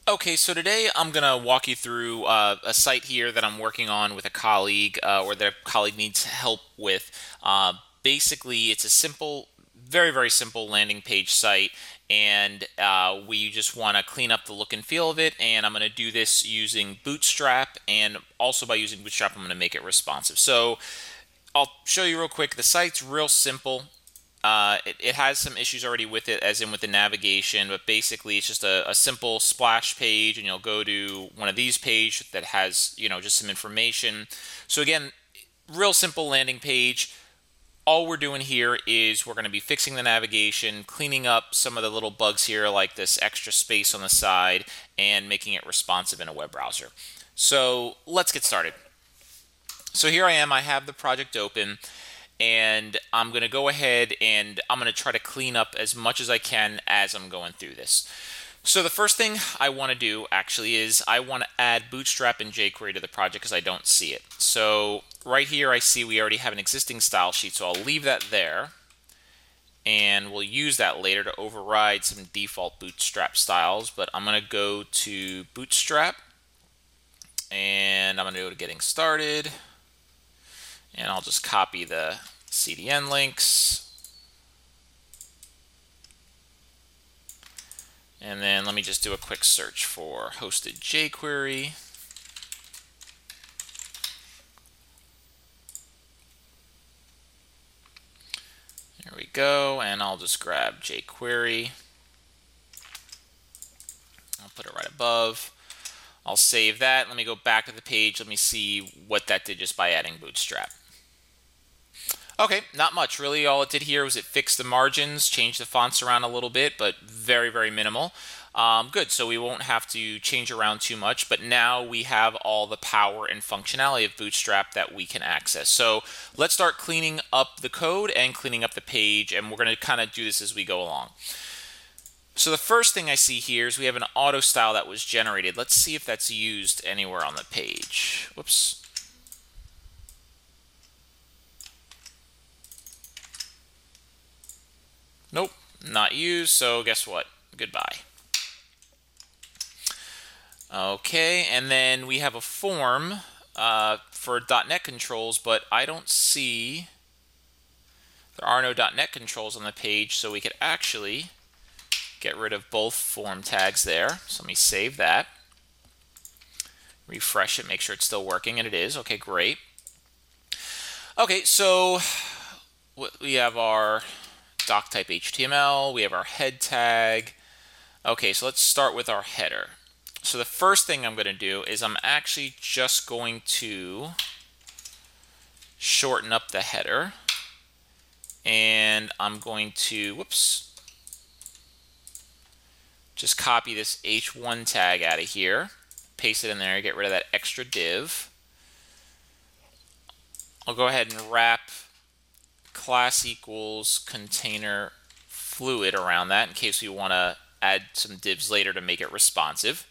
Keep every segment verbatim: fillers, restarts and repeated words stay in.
Okay, so today I'm going to walk you through uh, a site here that I'm working on with a colleague, uh, or their colleague needs help with. Uh, basically, it's a simple, very, very simple landing page site, and uh, we just want to clean up the look and feel of it. And I'm going to do this using Bootstrap, and also by using Bootstrap, I'm going to make it responsive. So I'll show you real quick. The site's real simple. Uh, it, it has some issues already with it, as in with the navigation, but basically it's just a, a simple splash page, and you'll go to one of these pages that has, you know, just some information. So again, real simple landing page. All we're doing here is we're going to be fixing the navigation, cleaning up some of the little bugs here, like this extra space on the side, and making it responsive in a web browser. So let's get started. So here I am, I have the project open, and I'm going to go ahead and I'm going to try to clean up as much as I can as I'm going through this. So the first thing I want to do actually is I want to add Bootstrap and jQuery to the project because I don't see it. So right here I see we already have an existing style sheet, so I'll leave that there, and we'll use that later to override some default Bootstrap styles. But I'm going to go to Bootstrap, and I'm going to go to Getting Started, and I'll just copy the C D N links. And then let me just do a quick search for hosted jQuery. There we go, and I'll just grab jQuery. I'll put it right above. I'll save that. Let me go back to the page. Let me see what that did just by adding Bootstrap. Okay, not much really. All it did here was it fixed the margins, changed the fonts around a little bit, but very, very minimal. Um, good, so we won't have to change around too much, but now we have all the power and functionality of Bootstrap that we can access. So let's start cleaning up the code and cleaning up the page, and we're going to kind of do this as we go along. So the first thing I see here is we have an auto style that was generated. Let's see if that's used anywhere on the page. Whoops. Nope, not used, so guess what? Goodbye. Okay, and then we have a form uh, for .dot net controls, but I don't see, there are no .dot net controls on the page, so we could actually get rid of both form tags there. So let me save that. Refresh it, make sure it's still working, and it is. Okay, great. Okay, so we have our doc type H T M L, we have our head tag. Okay, so let's start with our header. So the first thing I'm going to do is I'm actually just going to shorten up the header, and I'm going to, whoops, just copy this H one tag out of here, paste it in there, get rid of that extra div. I'll go ahead and wrap class equals container fluid around that in case we want to add some divs later to make it responsive.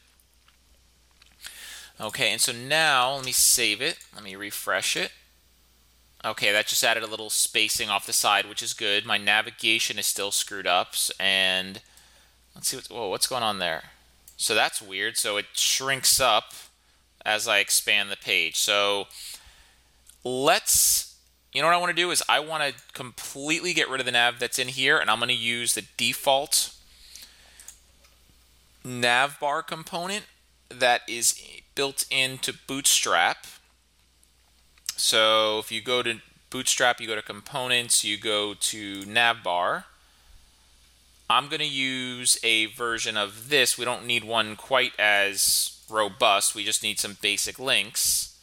Okay, and so now let me save it. Let me refresh it. Okay, that just added a little spacing off the side, which is good. My navigation is still screwed up, and let's see what's, whoa, what's going on there. So that's weird. So it shrinks up as I expand the page. So let's, you know what I want to do is I want to completely get rid of the nav that's in here, and I'm going to use the default navbar component that is built into Bootstrap. So if you go to Bootstrap, you go to Components, you go to Navbar. I'm going to use a version of this. We don't need one quite as robust. We just need some basic links.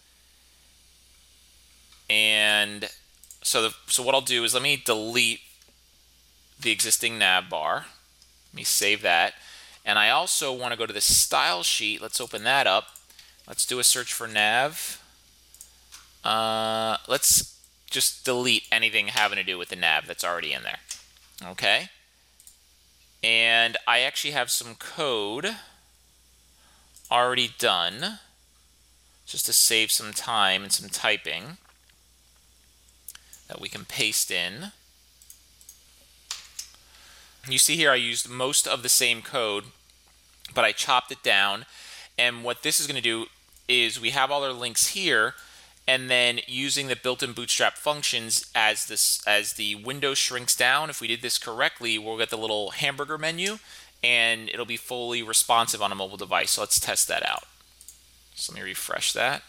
And so, the, so what I'll do is let me delete the existing navbar. Let me save that. And I also want to go to the style sheet. Let's open that up. Let's do a search for nav. Uh, let's just delete anything having to do with the nav that's already in there. Okay. And I actually have some code already done just to save some time and some typing that we can paste in. You see here I used most of the same code but I chopped it down. And what this is going to do is we have all our links here, and then using the built-in Bootstrap functions as this as the window shrinks down, if we did this correctly, we'll get the little hamburger menu, and it'll be fully responsive on a mobile device. So let's test that out. So let me refresh that.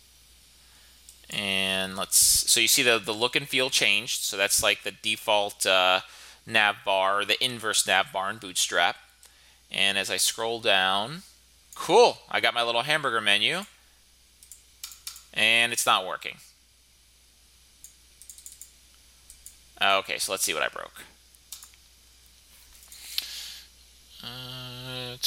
And let's, so you see the, the look and feel changed. So that's like the default uh, nav bar, or the inverse nav bar in Bootstrap. And as I scroll down, cool, I got my little hamburger menu, and it's not working. Okay, so let's see what I broke. Uh,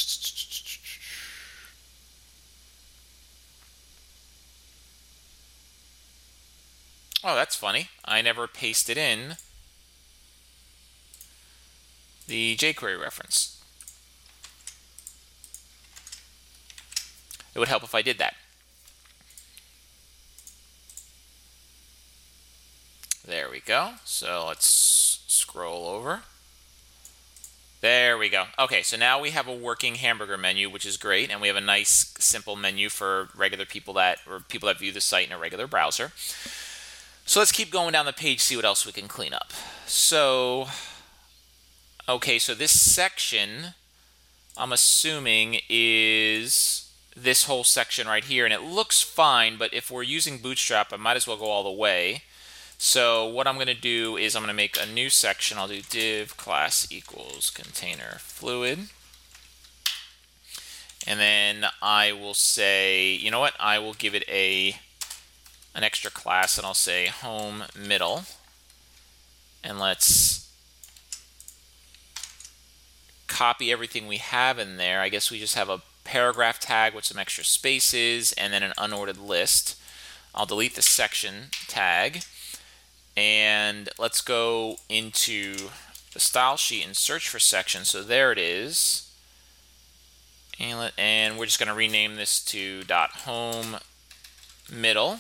oh, that's funny. I never pasted in the jQuery reference. It would help if I did that. There we go. So let's scroll over. There we go. Okay, so now we have a working hamburger menu, which is great, and we have a nice, simple menu for regular people that, or people that view the site in a regular browser. So let's keep going down the page, see what else we can clean up. So, okay, so this section, I'm assuming, is this whole section right here, and it looks fine, but if we're using Bootstrap, I might as well go all the way. So what I'm going to do is I'm going to make a new section. I'll do div class equals container fluid. And then I will say, you know what, I will give it a an extra class, and I'll say home middle. And let's copy everything we have in there. I guess we just have a paragraph tag with some extra spaces and then an unordered list. I'll delete the section tag. And let's go into the style sheet and search for section. So there it is. And, let, and we're just going to rename this to dot home middle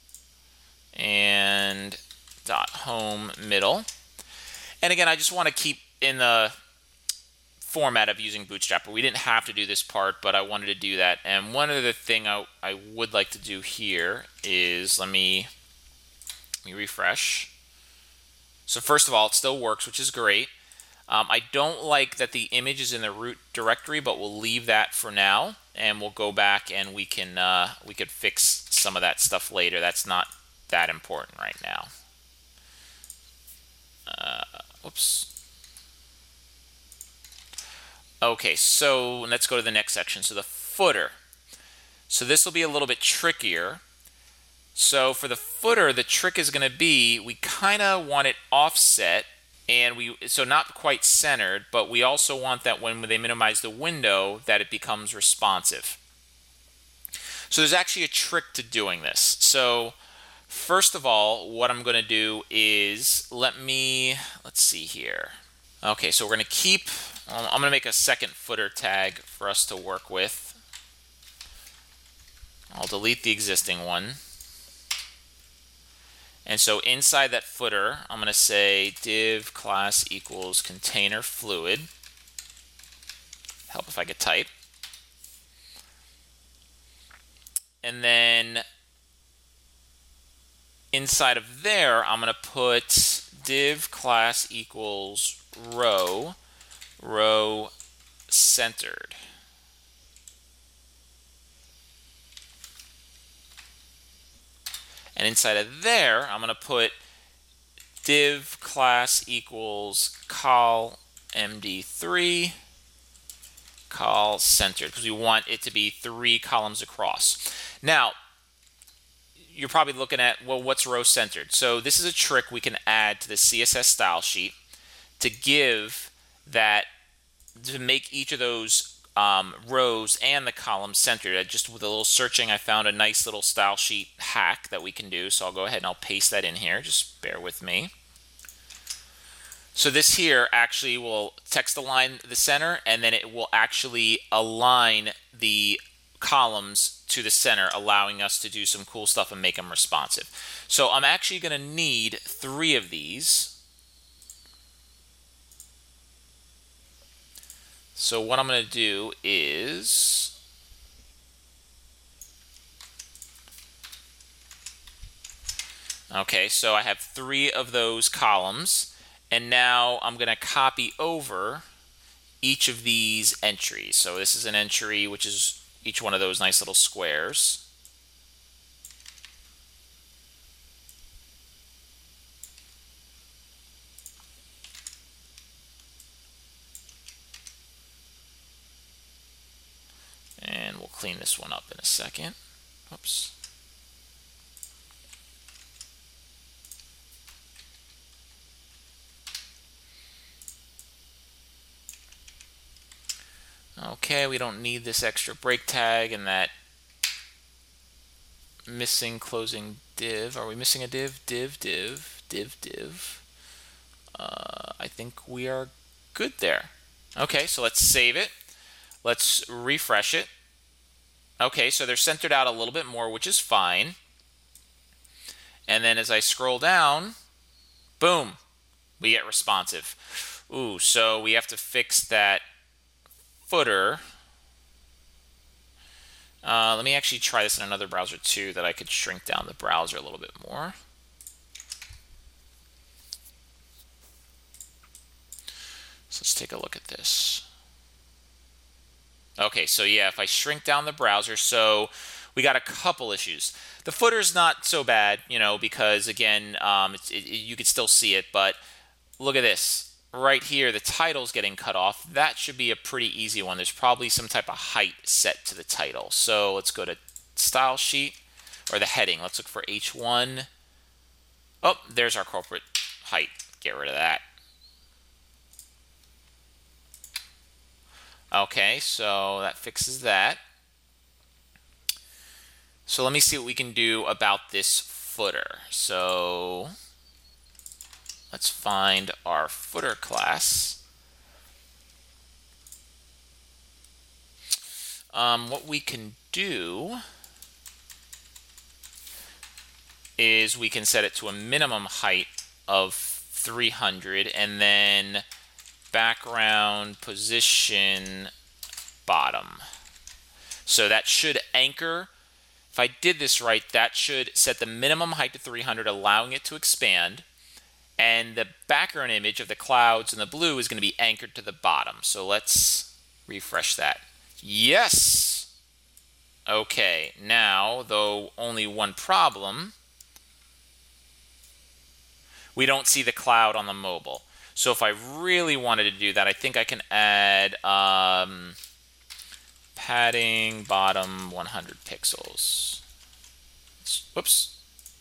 and dot home middle. And again, I just want to keep in the format of using Bootstrap, but we didn't have to do this part, but I wanted to do that. And one other thing I, I would like to do here is, let me, let me refresh. So first of all, it still works, which is great. Um, I don't like that the image is in the root directory, but we'll leave that for now, and we'll go back and we can uh, we could fix some of that stuff later. That's not that important right now. Uh, oops. Okay, so let's go to the next section. So the footer. So this will be a little bit trickier. So for the footer, the trick is going to be, we kind of want it offset, and we so not quite centered, but we also want that when they minimize the window, that it becomes responsive. So there's actually a trick to doing this. So first of all, what I'm going to do is, let me, let's see here. Okay, so we're going to keep, I'm going to make a second footer tag for us to work with. I'll delete the existing one. And so inside that footer, I'm going to say div class equals container fluid. Help if I could type. And then inside of there, I'm going to put div class equals row, row centered. And inside of there, I'm going to put div class equals col M D three, col centered, because we want it to be three columns across. Now, you're probably looking at, well, what's row centered? So this is a trick we can add to the C S S style sheet to give that, to make each of those Um, rows and the columns centered. Uh, just with a little searching, I found a nice little style sheet hack that we can do. So I'll go ahead and I'll paste that in here. Just bear with me. So this here actually will text align the center, and then it will actually align the columns to the center, allowing us to do some cool stuff and make them responsive. So I'm actually going to need three of these. So what I'm going to do is, okay, so I have three of those columns, and now I'm going to copy over each of these entries. So this is an entry, which is each one of those nice little squares. And we'll clean this one up in a second. Oops. Okay, we don't need this extra break tag and that missing closing div. Are we missing a div? Div, div, div, div. Uh, I think we are good there. Okay, so let's save it. Let's refresh it. Okay, so they're centered out a little bit more, which is fine. And then as I scroll down, boom, we get responsive. Ooh, so we have to fix that footer. Uh, let me actually try this in another browser too, that I could shrink down the browser a little bit more. So let's take a look at this. Okay, so yeah, if I shrink down the browser, so we got a couple issues. The footer's not so bad, you know, because again, um, it, it, you could still see it, but look at this. Right here, the title's getting cut off. That should be a pretty easy one. There's probably some type of height set to the title. So let's go to style sheet, or the heading. Let's look for H one. Oh, there's our corporate height. Get rid of that. Okay, so that fixes that. So let me see what we can do about this footer. So let's find our footer class. Um, what we can do is we can set it to a minimum height of three hundred, and then background position bottom. So that should anchor. If I did this right, that should set the minimum height to three hundred, allowing it to expand. And the background image of the clouds and the blue is going to be anchored to the bottom. So let's refresh that. Yes! Okay, now, though only one problem, we don't see the cloud on the mobile. So if I really wanted to do that, I think I can add um, padding bottom one hundred pixels. Whoops.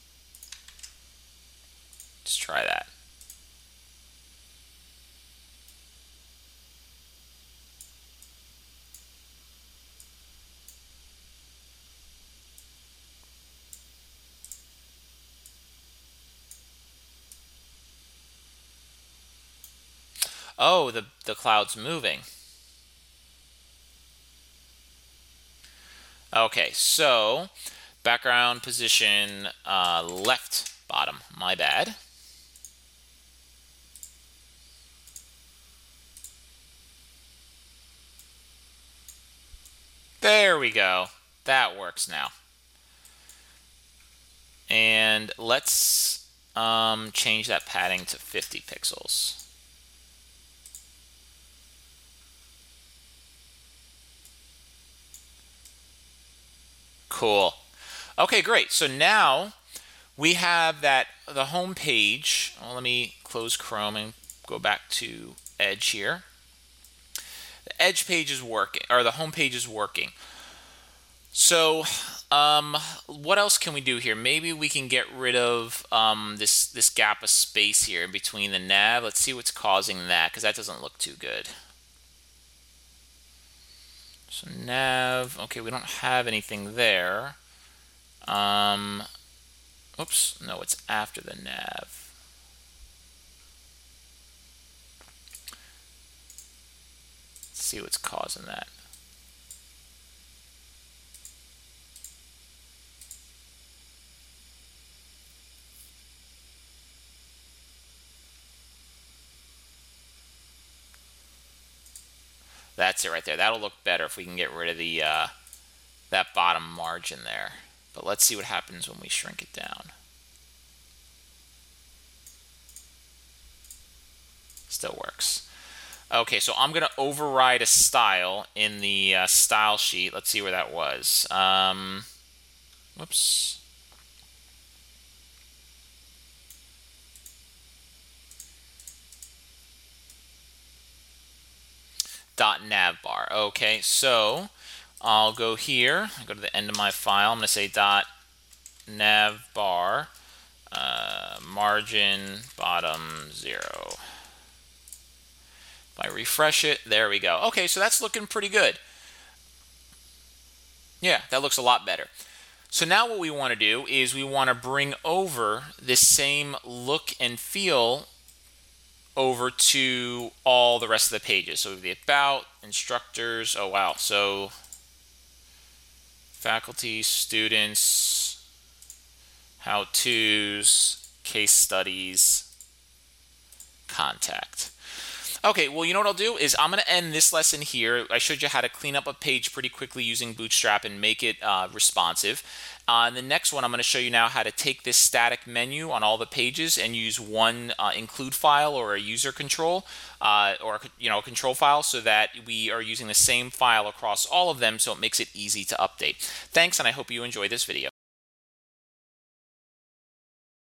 Let's try that. Oh, the, the cloud's moving. Okay, so background position uh, left bottom. My bad. There we go. That works now. And let's um, change that padding to fifty pixels. Cool. Okay, great. So now we have that the home page. Well, let me close Chrome and go back to Edge here. The Edge page is working, or the home page is working. So, um, what else can we do here? Maybe we can get rid of um, this this gap of space here between the nav. Let's see what's causing that, because that doesn't look too good. So nav, okay, we don't have anything there. Um, oops, no, it's after the nav. Let's see what's causing that. That's it right there. That'll look better if we can get rid of the uh, that bottom margin there. But let's see what happens when we shrink it down. Still works. Okay, so I'm going to override a style in the uh, style sheet. Let's see where that was. Um, whoops. Dot navbar. Okay, so I'll go here. I go to the end of my file. I'm going to say dot navbar uh, margin bottom zero. If I refresh it, there we go. Okay, so that's looking pretty good. Yeah, that looks a lot better. So now what we want to do is we want to bring over this same look and feel over to all the rest of the pages. So the about, instructors, oh wow, so faculty, students, how-tos, case studies, contact. Okay, well, you know what I'll do is I'm going to end this lesson here. I showed you how to clean up a page pretty quickly using Bootstrap and make it uh, responsive. Uh, in the next one, I'm going to show you now how to take this static menu on all the pages and use one uh, include file or a user control uh, or you know a control file so that we are using the same file across all of them, so it makes it easy to update. Thanks, and I hope you enjoy this video.